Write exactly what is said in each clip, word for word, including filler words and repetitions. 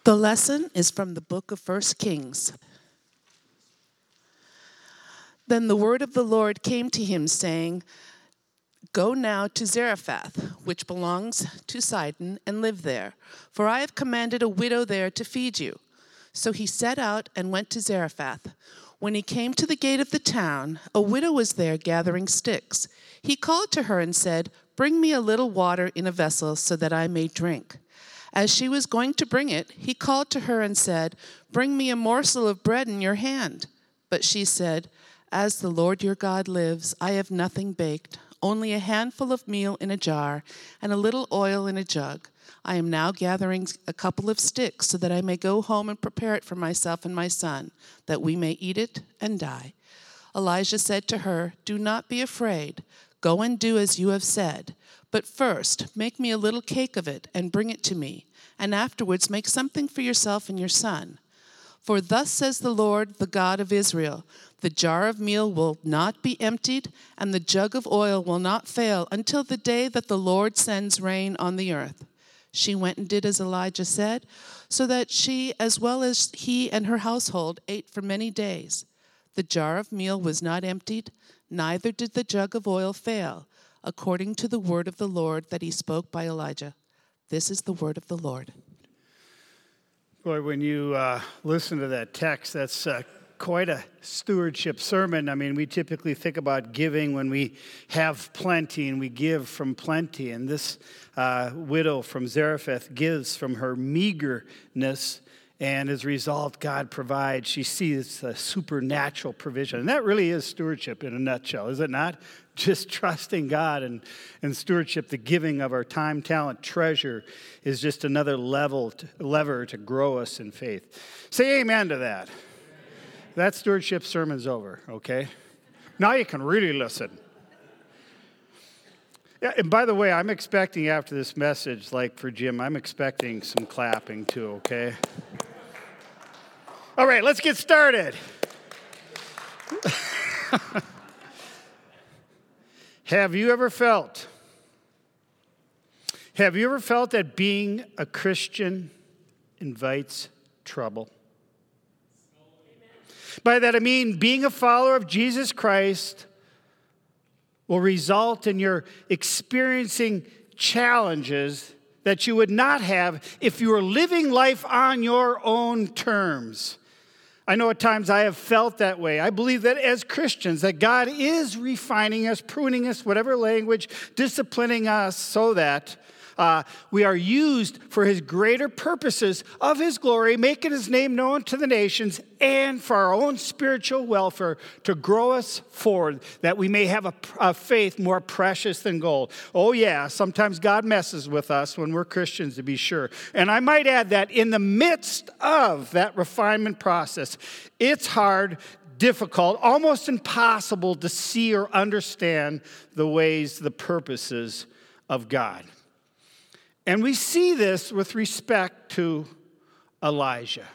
The lesson is from the book of First Kings. Then the word of the Lord came to him, saying, Go now to Zarephath, which belongs to Sidon, and live there, for I have commanded a widow there to feed you. So he set out and went to Zarephath. When he came to the gate of the town, a widow was there gathering sticks. He called to her and said, Bring me a little water in a vessel so that I may drink. As she was going to bring it, he called to her and said, Bring me a morsel of bread in your hand. But she said, As the Lord your God lives, I have nothing baked, only a handful of meal in a jar and a little oil in a jug. I am now gathering a couple of sticks so that I may go home and prepare it for myself and my son, that we may eat it and die. Elijah said to her, Do not be afraid. Go and do as you have said. But first, make me a little cake of it and bring it to me, and afterwards make something for yourself and your son. For thus says the Lord, the God of Israel, the jar of meal will not be emptied, and the jug of oil will not fail until the day that the Lord sends rain on the earth. She went and did as Elijah said, so that she, as well as he and her household, ate for many days. The jar of meal was not emptied, neither did the jug of oil fail, according to the word of the Lord that he spoke by Elijah. This is the word of the Lord. Boy, when you uh, listen to that text, that's uh, quite a stewardship sermon. I mean, we typically think about giving when we have plenty and we give from plenty. And this uh, widow from Zarephath gives from her meagerness. And as a result, God provides. She sees a supernatural provision. And that really is stewardship in a nutshell, is it not? Just trusting God and, and stewardship, the giving of our time, talent, treasure is just another level, to, lever to grow us in faith. Say amen to that. Amen. That stewardship sermon's over, okay? Now you can really listen. Yeah, and by the way, I'm expecting after this message, like for Jim, I'm expecting some clapping too, okay? All right, let's get started. Have you ever felt, have you ever felt that being a Christian invites trouble? By that I mean being a follower of Jesus Christ will result in your experiencing challenges that you would not have if you were living life on your own terms. I know at times I have felt that way. I believe that as Christians, that God is refining us, pruning us, whatever language, disciplining us so that uh, we are used for his greater purposes of his glory, making his name known to the nations, and for our own spiritual welfare to grow us forward, that we may have a, a faith more precious than gold. Oh yeah, sometimes God messes with us when we're Christians, to be sure. And I might add that in the midst of that refinement process, it's hard, difficult, almost impossible to see or understand the ways, the purposes of God. And we see this with respect to Elijah.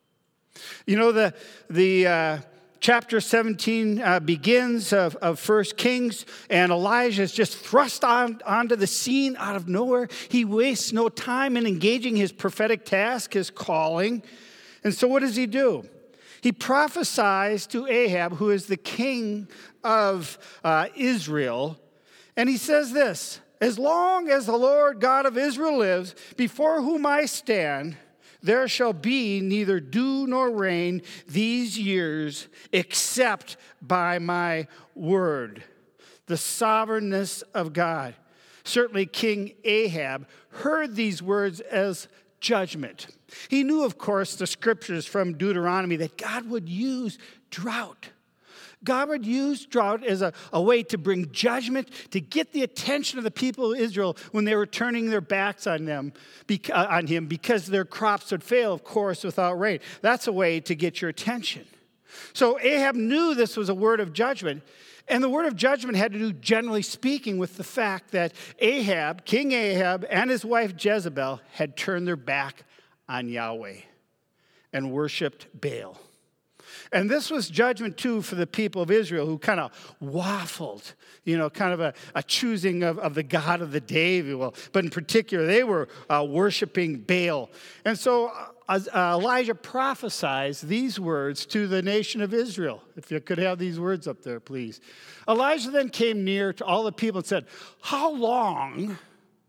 You know, the the uh, chapter seventeen uh, begins of, of First Kings, and Elijah is just thrust on, onto the scene out of nowhere. He wastes no time in engaging his prophetic task, his calling. And so what does he do? He prophesies to Ahab, who is the king of uh, Israel, and he says this, As long as the Lord God of Israel lives, before whom I stand, there shall be neither dew nor rain these years except by my word. The sovereignness of God. Certainly King Ahab heard these words as judgment. He knew, of course, the scriptures from Deuteronomy that God would use drought. God would use drought as a, a way to bring judgment, to get the attention of the people of Israel when they were turning their backs on them, uh, on him, because their crops would fail, of course, without rain. That's a way to get your attention. So Ahab knew this was a word of judgment. And the word of judgment had to do, generally speaking, with the fact that Ahab, King Ahab, and his wife Jezebel had turned their back on Yahweh and worshipped Baal. And this was judgment, too, for the people of Israel who kind of waffled, you know, kind of a, a choosing of, of the God of the day, if you will. But in particular, they were uh, worshiping Baal. And so uh, uh, Elijah prophesies these words to the nation of Israel. If you could have these words up there, please. Elijah then came near to all the people and said, "How long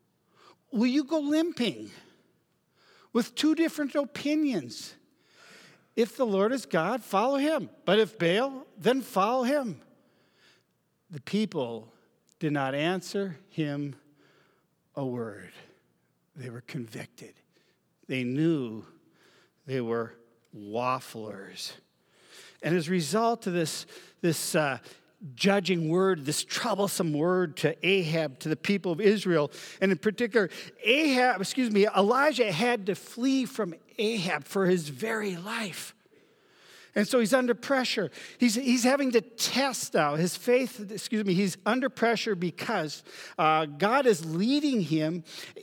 will you go limping with two different opinions? If the Lord is God, follow him. But if Baal, then follow him." The people did not answer him a word. They were convicted. They knew they were wafflers. And as a result of this, this uh, judging word, this troublesome word to Ahab, to the people of Israel, and in particular, Ahab, excuse me, Elijah had to flee from Ahab for his very life. And so he's under pressure. He's, he's having to test now his faith, excuse me, he's under pressure because uh, God is leading him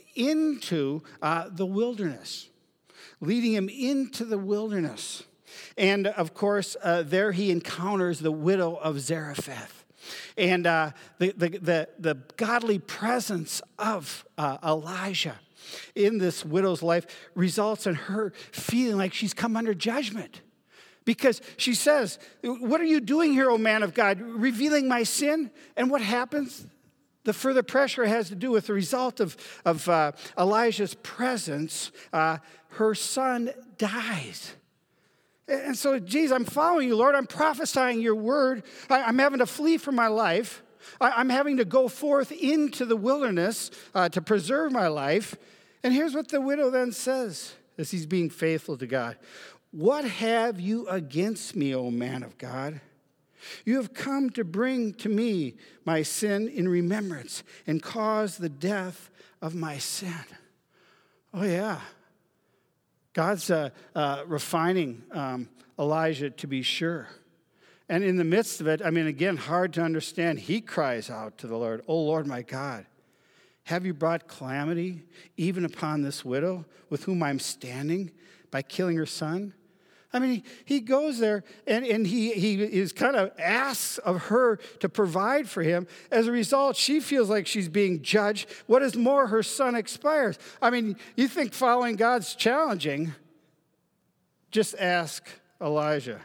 into uh, the wilderness, leading him into the wilderness. And of course, uh, there he encounters the widow of Zarephath. And uh, the, the, the, the godly presence of uh, Elijah in this widow's life results in her feeling like she's come under judgment. Because she says, "What are you doing here, O man of God, revealing my sin?" And what happens? The further pressure has to do with the result of, of uh, Elijah's presence. Uh, her son dies. And so, geez, I'm following you, Lord. I'm prophesying your word. I, I'm having to flee for my life. I, I'm having to go forth into the wilderness uh, to preserve my life. And here's what the widow then says as he's being faithful to God. "What have you against me, O man of God? You have come to bring to me my sin in remembrance and cause the death of my sin." Oh, yeah. God's uh, uh, refining um, Elijah, to be sure. And in the midst of it, I mean, again, hard to understand, he cries out to the Lord, "O Lord, my God, have you brought calamity even upon this widow with whom I'm standing by killing her son?" I mean, he, he goes there and, and he, he is kind of asks of her to provide for him. As a result, she feels like she's being judged. What is more, her son expires. I mean, you think following God's challenging? Just ask Elijah.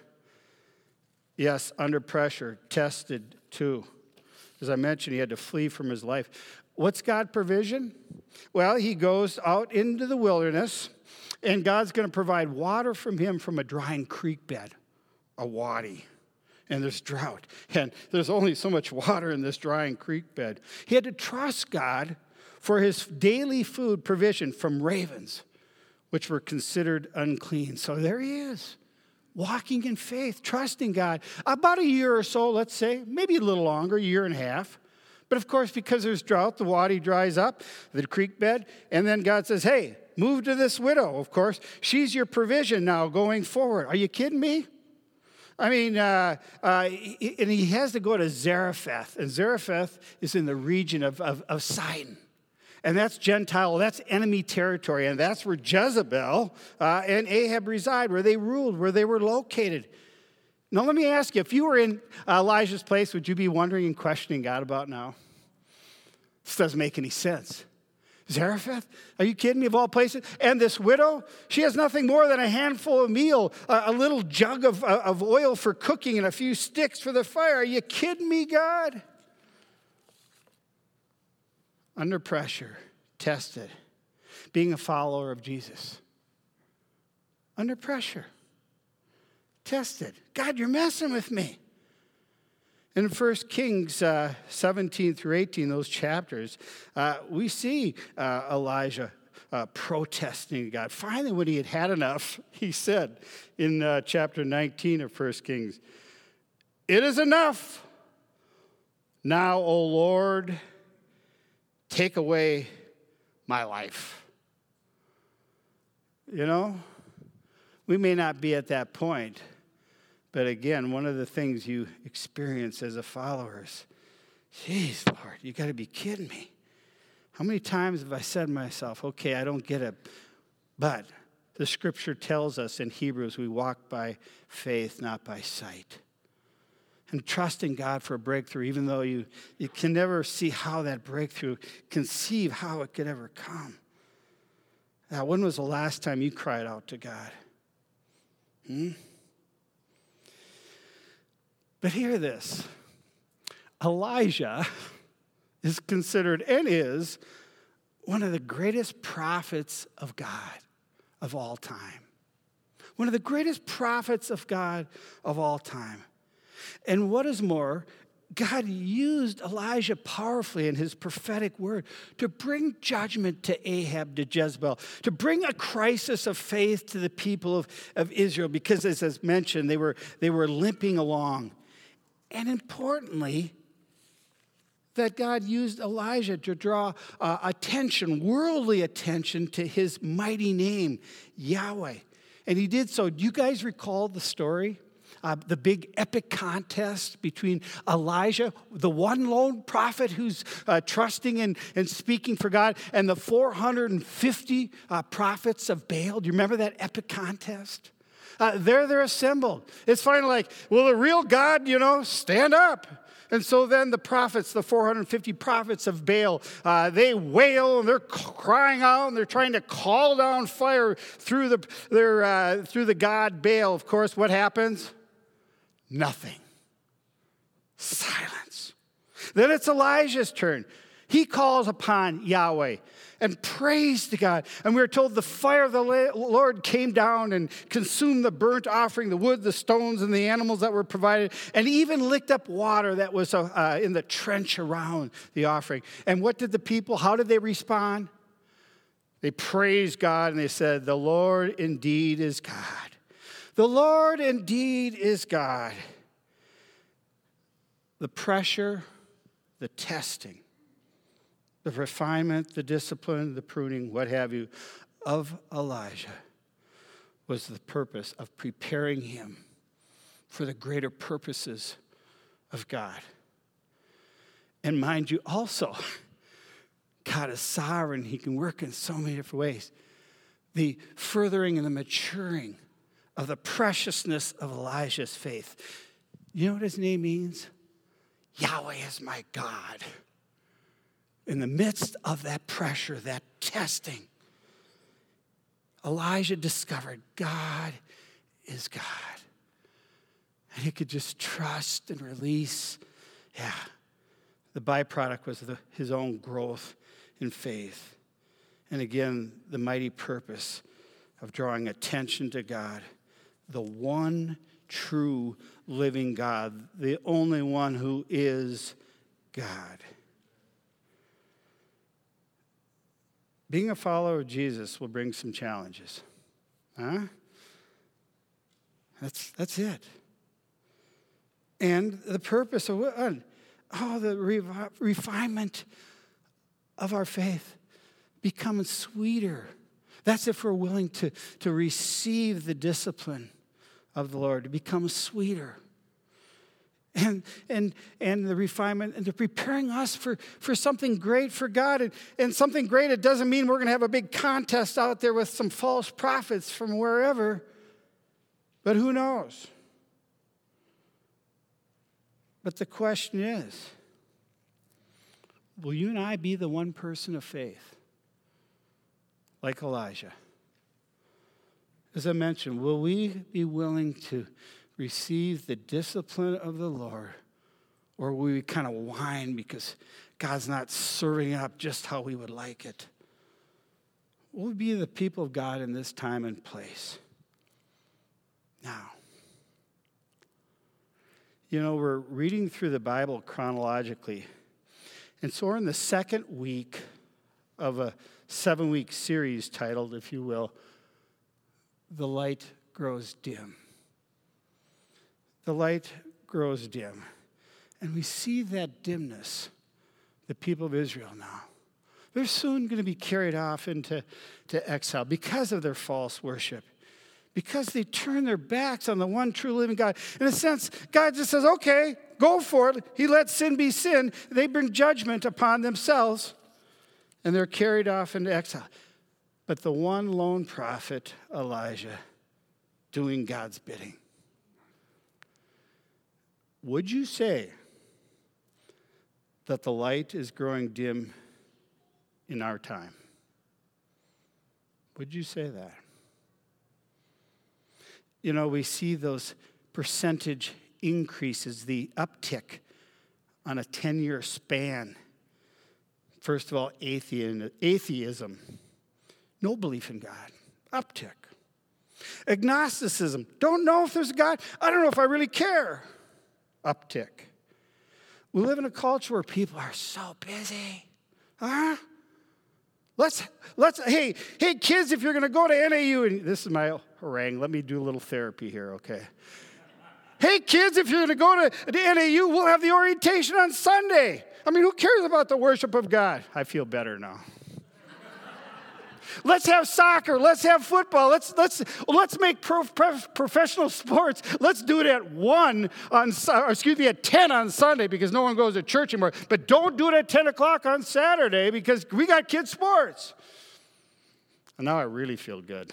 Yes, under pressure, tested too. As I mentioned, he had to flee from his life. What's God's provision? Well, he goes out into the wilderness, and God's going to provide water from him from a drying creek bed, a wadi. And there's drought. And there's only so much water in this drying creek bed. He had to trust God for his daily food provision from ravens, which were considered unclean. So there he is, walking in faith, trusting God. About a year or so, let's say, maybe a little longer, a year and a half. But of course, because there's drought, the wadi dries up, the creek bed, and then God says, "Hey, move to this widow, of course. She's your provision now going forward." Are you kidding me? I mean, uh, uh, and he has to go to Zarephath. And Zarephath is in the region of, of, of Sidon. And that's Gentile, that's enemy territory. And that's where Jezebel uh, and Ahab reside, where they ruled, where they were located. Now, let me ask you, if you were in Elijah's place, would you be wondering and questioning God about now? This doesn't make any sense. Zarephath? Are you kidding me, of all places? And this widow, she has nothing more than a handful of meal, a, a little jug of, of oil for cooking, and a few sticks for the fire. Are you kidding me, God? Under pressure, tested, being a follower of Jesus. Under pressure, tested. God, you're messing with me. In First Kings uh, seventeen through eighteen, those chapters, uh, we see uh, Elijah uh, protesting God. Finally, when he had had enough, he said in uh, chapter nineteen of First Kings, "It is enough. Now, O Lord, take away my life." You know, we may not be at that point. But again, one of the things you experience as a follower is, geez, Lord, you got to be kidding me. How many times have I said to myself, okay, I don't get it, but The scripture tells us in Hebrews, we walk by faith, not by sight. And trust in God for a breakthrough, even though you, you can never see how that breakthrough, conceive how it could ever come. Now, when was the last time you cried out to God? Hmm? But hear this. Elijah is considered and is one of the greatest prophets of God of all time. One of the greatest prophets of God of all time. And what is more, God used Elijah powerfully in his prophetic word to bring judgment to Ahab, to Jezebel, to bring a crisis of faith to the people of, of Israel, because as is mentioned, they were, they were limping along. And importantly, that God used Elijah to draw uh, attention, worldly attention, to his mighty name, Yahweh. And he did so. Do you guys recall the story? Uh, the big epic contest between Elijah, the one lone prophet who's uh, trusting and, and speaking for God, and the four hundred fifty uh, prophets of Baal. Do you remember that epic contest? Uh, there they're assembled. It's finally like, will the real God, you know, stand up? And so then the prophets, the four hundred fifty prophets of Baal, uh, they wail and they're crying out and they're trying to call down fire through the their uh, through the god Baal. Of course, what happens? Nothing. Silence. Then it's Elijah's turn. He calls upon Yahweh and prays to God. And we are told the fire of the Lord came down and consumed the burnt offering, the wood, the stones, and the animals that were provided, and even licked up water that was uh, in the trench around the offering. And what did the people, how did they respond? They praised God and they said, the Lord indeed is God. The Lord indeed is God. The pressure, the testing, the refinement, the discipline, the pruning, what have you, of Elijah was the purpose of preparing him for the greater purposes of God. And mind you, also, God is sovereign. He can work in so many different ways. The furthering and the maturing of the preciousness of Elijah's faith. You know what his name means? Yahweh is my God. In the midst of that pressure, that testing, Elijah discovered God is God. And he could just trust and release. Yeah. The byproduct was the, his own growth in faith. And again, the mighty purpose of drawing attention to God, the one true living God, the only one who is God. Being a follower of Jesus will bring some challenges. Huh? That's, that's it. And the purpose of what? Oh, the revi- refinement of our faith becomes sweeter. That's if we're willing to, to receive the discipline of the Lord, to become sweeter. And and and the refinement and the preparing us for, for something great for God. And, and something great, it doesn't mean we're going to have a big contest out there with some false prophets from wherever. But who knows? But the question is, will you and I be the one person of faith? Like Elijah. As I mentioned, will we be willing to receive the discipline of the Lord, or will we kind of whine because God's not serving up just how we would like it? Will we be the people of God in this time and place? Now, you know, we're reading through the Bible chronologically, and so we're in the second week of a seven-week series titled, if you will, The Light Grows Dim. The light grows dim. And we see that dimness, the people of Israel now. They're soon going to be carried off into to exile because of their false worship. Because they turn their backs on the one true living God. In a sense, God just says, okay, go for it. He lets sin be sin. They bring judgment upon themselves. And they're carried off into exile. but the one lone prophet, Elijah, doing God's bidding. Would you say that the light is growing dim in our time? Would you say that? You know, we see those percentage increases, the uptick on a ten-year span. First of all, atheism, no belief in God, uptick. Agnosticism, don't know if there's a God, I don't know if I really care, uptick. We live in a culture where people are so busy. Huh? Let's, let's, hey, hey kids, if you're going to go to N A U, and this is my harangue, let me do a little therapy here, okay? Hey kids, if you're going to go to the N A U, we'll have the orientation on Sunday. I mean, who cares about the worship of God? I feel better now. Let's have soccer. Let's have football. Let's let's let's make pro, pro, professional sports. Let's do it at one on or excuse me at ten on Sunday because no one goes to church anymore. But don't do it at ten o'clock on Saturday because we got kids sports. And now I really feel good.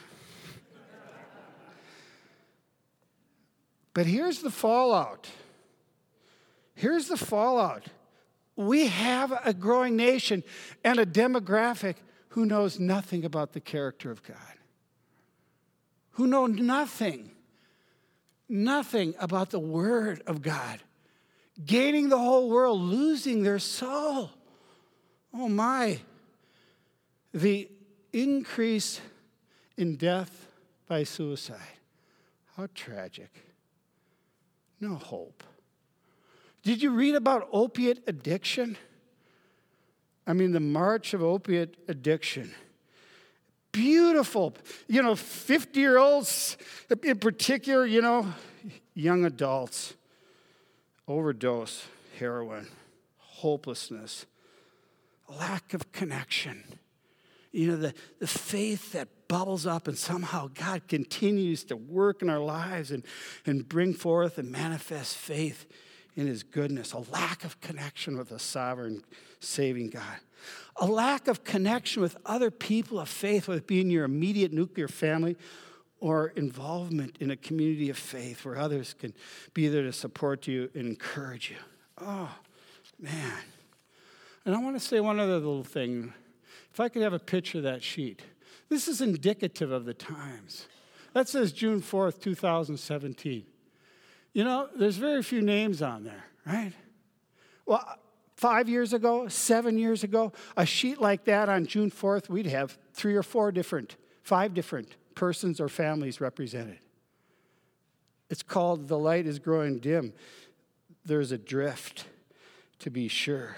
But here's the fallout. Here's the fallout. We have a growing nation and a demographic who knows nothing about the character of God, who know nothing, nothing about the Word of God, gaining the whole world, losing their soul. Oh my, the increase in death by suicide. How tragic. No hope. Did you read about opiate addiction? I mean, the march of opiate addiction. Beautiful. You know, fifty-year-olds in particular, you know, young adults, overdose, heroin, hopelessness, lack of connection. You know, the, the faith that bubbles up and somehow God continues to work in our lives and, and bring forth and manifest faith in his goodness, a lack of connection with a sovereign, saving God. A lack of connection with other people of faith, whether it be in your immediate nuclear family or involvement in a community of faith where others can be there to support you and encourage you. Oh, man. And I want to say one other little thing. If I could have a picture of that sheet. This is indicative of the times. That says June fourth, two thousand seventeen. You know, there's very few names on there, right? Well, five years ago, seven years ago, a sheet like that on June fourth, we'd have three or four different, five different persons or families represented. It's called The Light is Growing Dim. There's a drift, to be sure.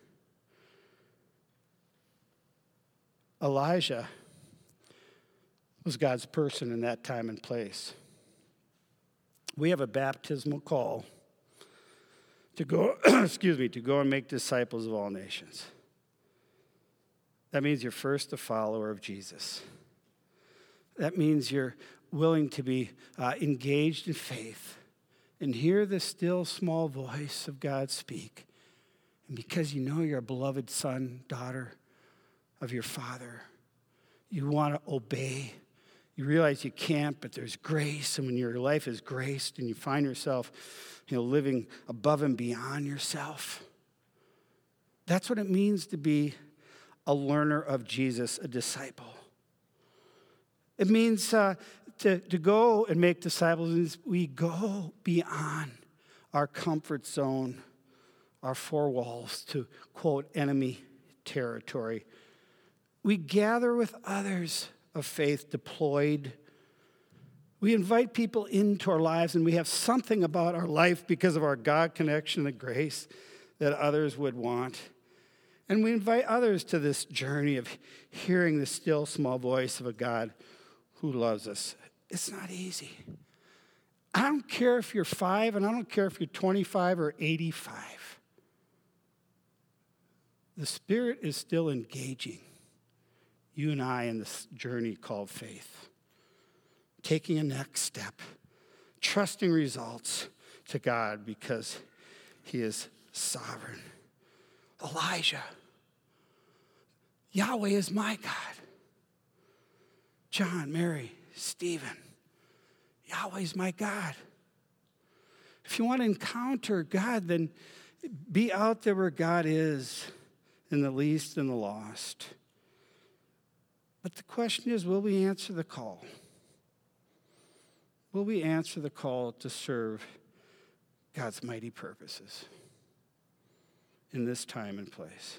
Elijah was God's person in that time and place. We have a baptismal call to go, excuse me, to go and make disciples of all nations. That means you're first a follower of Jesus. That means you're willing to be uh, engaged in faith and hear the still small voice of God speak. And because you know you're a beloved son, daughter of your Father, you want to obey. You realize you can't, but there's grace. And when your life is graced and you find yourself, you know, living above and beyond yourself, that's what it means to be a learner of Jesus, a disciple. It means uh, to, to go and make disciples. We go beyond our comfort zone, our four walls, to quote, enemy territory. We gather with others of faith deployed. We invite people into our lives, and we have something about our life because of our God connection and grace that others would want. And we invite others to this journey of hearing the still small voice of a God who loves us. It's not easy. I don't care if you're five, and I don't care if you're twenty-five or eighty-five. The Spirit is still engaging you and I in this journey called faith. Taking a next step, trusting results to God because he is sovereign. Elijah, Yahweh is my God. John, Mary, Stephen, Yahweh's my God. If you want to encounter God, then be out there where God is, in the least and the lost. But the question is, will we answer the call? Will we answer the call to serve God's mighty purposes in this time and place?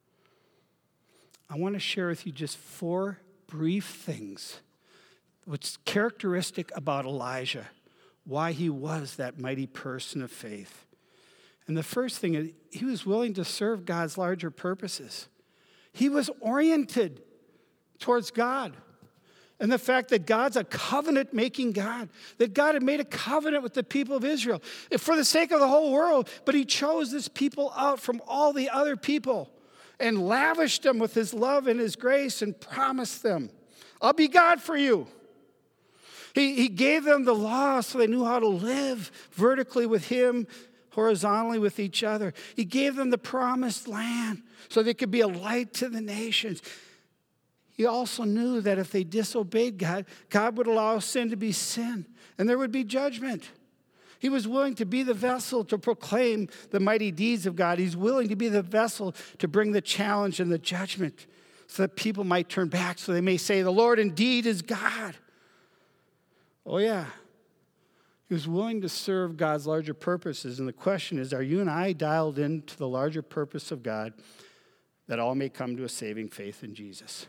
I want to share with you just four brief things what's characteristic about Elijah, why he was that mighty person of faith. And the first thing is, he was willing to serve God's larger purposes. He was oriented towards God. And the fact that God's a covenant-making God, that God had made a covenant with the people of Israel for the sake of the whole world, but he chose this people out from all the other people and lavished them with his love and his grace and promised them, I'll be God for you. He, he gave them the law so they knew how to live vertically with him, horizontally with each other. He gave them the promised land so they could be a light to the nations. He also knew that if they disobeyed God, God would allow sin to be sin, and there would be judgment. He was willing to be the vessel to proclaim the mighty deeds of God. He's willing to be the vessel to bring the challenge and the judgment so that people might turn back, so they may say, the Lord indeed is God. Oh, yeah. He was willing to serve God's larger purposes. And the question is, are you and I dialed into the larger purpose of God that all may come to a saving faith in Jesus?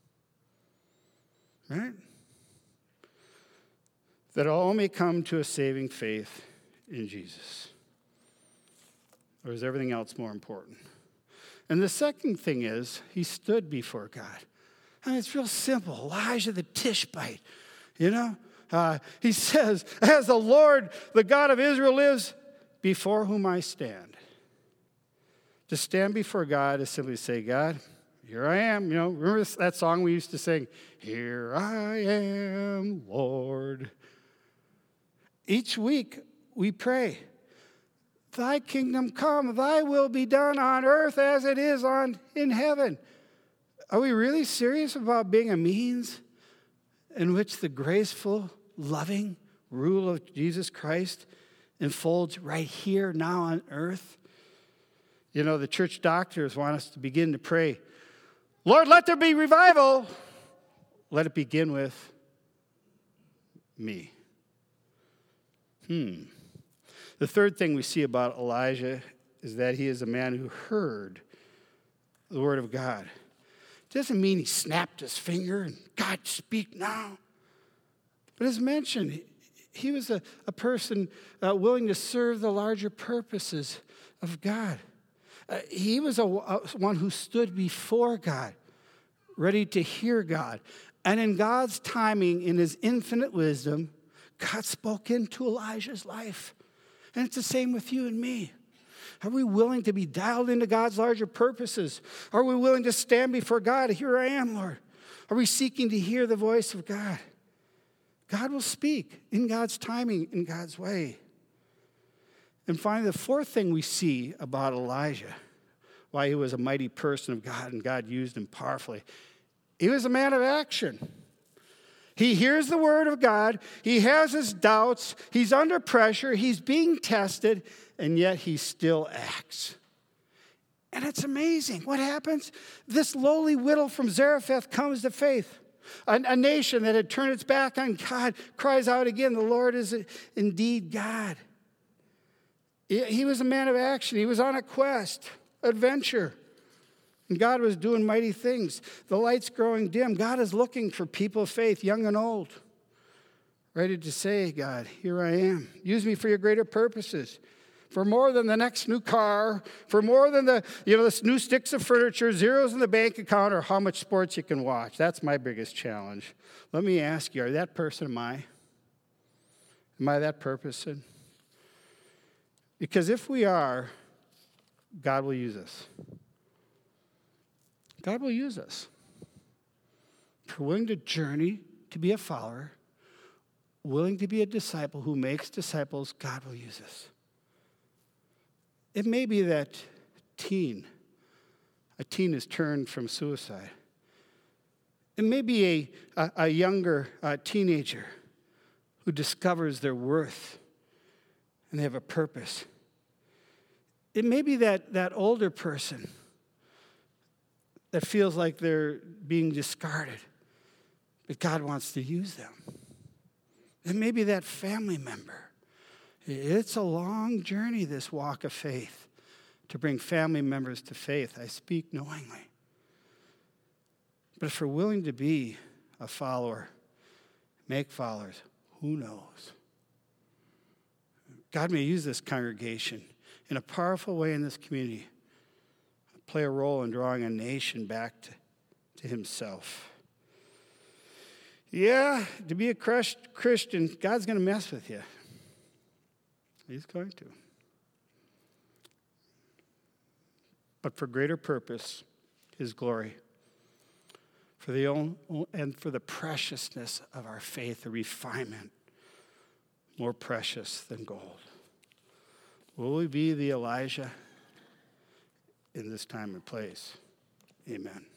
Right? That all may come to a saving faith in Jesus. Or is everything else more important? And the second thing is, he stood before God. I mean, it's real simple. Elijah the Tishbite, you know? Uh, he says, as the Lord, the God of Israel lives, before whom I stand. To stand before God is simply to say, God, here I am. You know, remember that song we used to sing? Here I am, Lord. Each week we pray, thy kingdom come, thy will be done on earth as it is on in heaven. Are we really serious about being a means in which the graceful, loving rule of Jesus Christ unfolds right here, now on earth? You know, the church doctors want us to begin to pray, Lord, let there be revival. Let it begin with me. Hmm. The third thing we see about Elijah is that he is a man who heard the word of God. It doesn't mean he snapped his finger and, God, speak now. But as mentioned, he was a, a person uh, willing to serve the larger purposes of God. Uh, he was a, a, one who stood before God, ready to hear God. And in God's timing, in his infinite wisdom, God spoke into Elijah's life. And it's the same with you and me. Are we willing to be dialed into God's larger purposes? Are we willing to stand before God? Here I am, Lord. Are we seeking to hear the voice of God? God will speak in God's timing, in God's way. And finally, the fourth thing we see about Elijah, why he was a mighty person of God and God used him powerfully, he was a man of action. He hears the word of God. He has his doubts. He's under pressure. He's being tested, and yet he still acts. And it's amazing. What happens? This lowly widow from Zarephath comes to faith. A, a nation that had turned its back on God cries out again, the Lord is indeed God. He, he was a man of action. He was on a quest, adventure. And God was doing mighty things. The light's growing dim. God is looking for people of faith, young and old, ready to say, God, here I am. Use me for your greater purposes. For more than the next new car, for more than the, you know, the new sticks of furniture, zeros in the bank account, or how much sports you can watch. That's my biggest challenge. Let me ask you, are that person am I? Am I that person? Because if we are, God will use us. God will use us. If we're willing to journey to be a follower, willing to be a disciple who makes disciples, God will use us. It may be that teen, a teen is turned from suicide. It may be a, a, a younger uh, teenager who discovers their worth and they have a purpose. It may be that, that older person that feels like they're being discarded, but God wants to use them. It may be that family member. It's a long journey, this walk of faith, to bring family members to faith. I speak knowingly. But if we're willing to be a follower, make followers, who knows? God may use this congregation in a powerful way in this community, play a role in drawing a nation back to, to himself. Yeah, to be a Christian, God's going to mess with you. He's going to. But for greater purpose, his glory. For the own, and for the preciousness of our faith, the refinement, more precious than gold. Will we be the Elijah in this time and place? Amen.